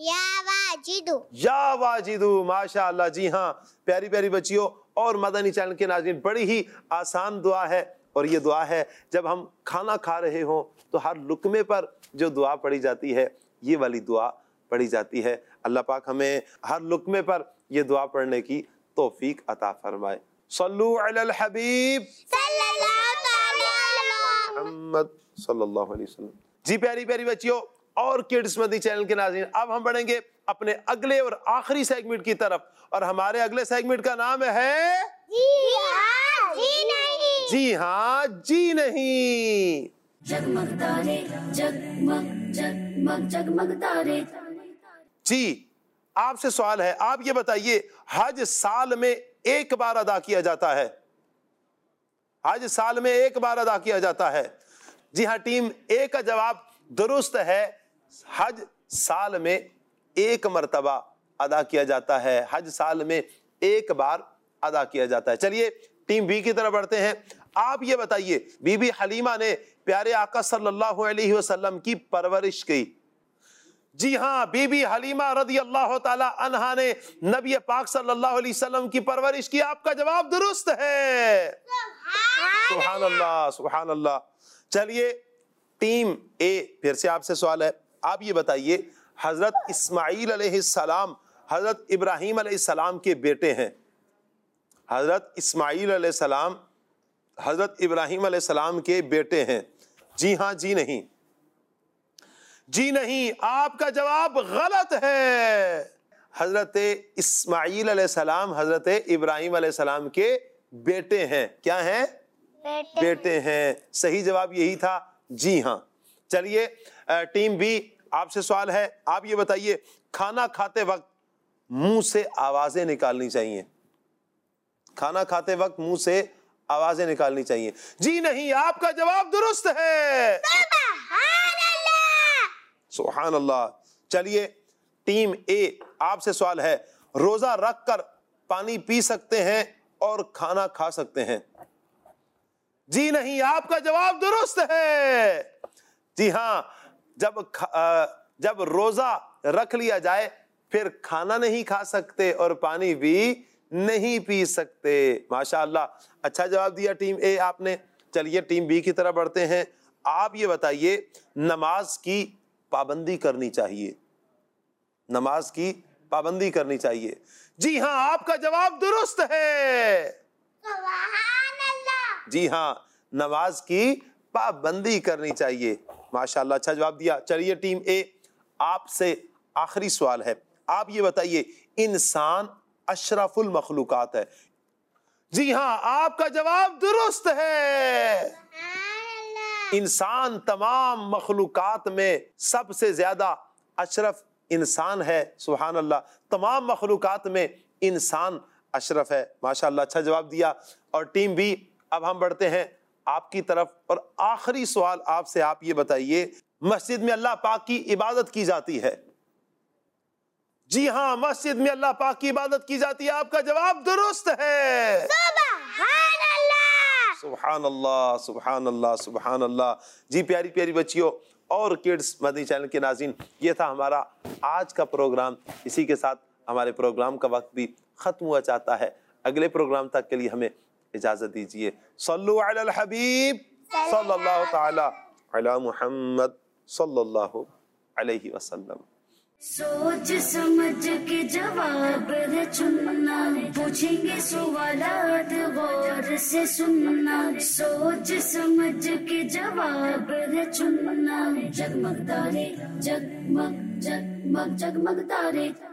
S2: یا واجدو. ماشاء اللہ. جی ہاں پیاری پیاری بچیوں اور مدنی چینل کے ناظرین, بڑی ہی آسان دعا ہے, اور یہ دعا ہے جب ہم کھانا کھا رہے ہوں تو ہر لقمے پر جو دعا پڑھی جاتی ہے یہ والی دعا پڑھی جاتی ہے. اللہ پاک ہمیں ہر لقمے پر یہ دعا پڑھنے کی توفیق عطا فرمائے. صلو علی الحبیب محمد صلی اللہ علیہ وسلم. جی پیاری پیاری بچیوں اور کڈس مدنی چینل کے ناظرین، اب ہم بڑھیں گے اپنے اگلے اور آخری سیگمنٹ کی طرف، اور ہمارے اگلے سیگمنٹ کا نام ہے جی ہاں جی نہیں.
S1: جگمگ تارے جگمگ جگمگ جگمگ تارے.
S2: جی آپ سے سوال ہے، آپ یہ بتائیے حج سال میں ایک بار ادا کیا جاتا ہے؟ حج سال میں ایک بار ادا کیا جاتا ہے. جی ہاں، ٹیم اے کا جواب درست ہے. حج سال میں ایک مرتبہ ادا کیا جاتا ہے. حج سال میں ایک بار ادا کیا جاتا ہے. چلیے ٹیم بی کی طرف بڑھتے ہیں. آپ یہ بتائیے بی بی حلیمہ نے پیارے آقا صلی اللہ علیہ وسلم کی پرورش کی. جی ہاں، بی بی حلیمہ رضی اللہ تعالی عنہا نے نبی پاک صلی اللہ علیہ وسلم کی پرورش کی. آپ کا جواب درست ہے. سبحان اللہ سبحان اللہ. چلیے ٹیم اے پھر سے آپ سے سوال ہے، آپ یہ بتائیے حضرت اسماعیل علیہ السلام حضرت ابراہیم علیہ السلام کے بیٹے ہیں. حضرت اسماعیل علیہ السلام حضرت ابراہیم علیہ السلام کے بیٹے ہیں. جی ہاں جی نہیں؟ جی نہیں، آپ کا جواب غلط ہے. حضرت اسماعیل علیہ السلام حضرت ابراہیم علیہ السلام کے بیٹے ہیں. کیا ہیں؟ بیٹے ہیں. صحیح جواب یہی تھا. جی ہاں. چلیے ٹیم بی آپ سے سوال ہے، آپ یہ بتائیے کھانا کھاتے وقت منہ سے آوازیں نکالنی چاہیے؟ کھانا کھاتے وقت منہ سے آوازیں نکالنی چاہیے؟ جی نہیں، آپ کا جواب درست ہے. سبحان اللہ. چلیے ٹیم اے آپ سے سوال ہے، روزہ رکھ کر پانی پی سکتے ہیں اور کھانا کھا سکتے ہیں؟ جی نہیں، آپ کا جواب درست ہے. جی ہاں، جب روزہ رکھ لیا جائے پھر کھانا نہیں کھا سکتے اور پانی بھی نہیں پی سکتے. ماشاءاللہ اچھا جواب دیا ٹیم اے آپ نے. چلیے ٹیم بی کی طرف بڑھتے ہیں. آپ یہ بتائیے نماز کی پابندی کرنی چاہیے؟ نماز کی پابندی کرنی چاہیے؟ جی ہاں، آپ کا جواب درست ہے. جی ہاں، نماز کی پابندی کرنی چاہیے. ماشاءاللہ اچھا جواب دیا. چلیے ٹیم اے آپ سے آخری سوال ہے، آپ یہ بتائیے انسان اشرف المخلوقات ہے؟ جی ہاں، آپ کا جواب درست ہے. انسان تمام مخلوقات میں سب سے زیادہ اشرف انسان ہے. سبحان اللہ، تمام مخلوقات میں انسان اشرف ہے. ماشاءاللہ اچھا جواب دیا. اور ٹیم بی اب ہم بڑھتے ہیں آپ کی طرف، اور آخری سوال آپ سے، آپ یہ بتائیے مسجد میں اللہ پاک کی عبادت کی جاتی ہے؟ جی ہاں، مسجد میں اللہ پاک کی عبادت کی جاتی ہے. آپ کا جواب درست ہے. سبحان اللہ سبحان اللہ سبحان اللہ. جی پیاری پیاری بچیوں اور کڈس مدنی چینل کے ناظرین، یہ تھا ہمارا آج کا پروگرام. اسی کے ساتھ ہمارے پروگرام کا وقت بھی ختم ہوا چاہتا ہے. اگلے پروگرام تک کے لیے ہمیں اجازت دیجیے. صلو علی الحبیب صلی اللہ تعالی علی محمد صلی اللہ علیہ وسلم.
S1: سوچ سمجھ کے جواب ہے چننا، پوچھیں گے سوالات غور سے سننا. سوچ سمجھ کے جواب ہے چننا. جگمگ تارے جگمگ جگمگ جگمگ تارے.